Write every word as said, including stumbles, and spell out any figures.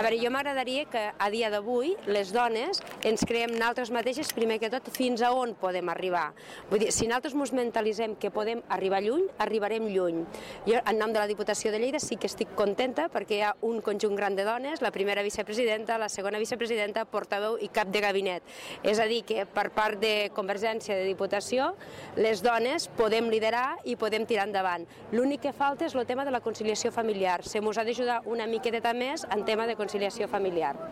A veure, jo m'agradaria que a dia d'avui les dones ens creem nosaltres mateixes, primer que tot, fins a on podem arribar. Vull dir, si nosaltres ens mentalitzem que podem arribar lluny, arribarem lluny. Jo, en nom de la Diputació de Lleida, sí que estic contenta perquè hi ha un conjunt gran de dones, la primera vicepresidenta, la segona vicepresidenta, portaveu i cap de gabinet. És a dir, que per part de Convergència de Diputació, les dones podem liderar i podem tirar endavant. L'únic que falta és el tema de la conciliació familiar. Se mos ha d'ajudar una miqueta més en tema de conciliació familiar.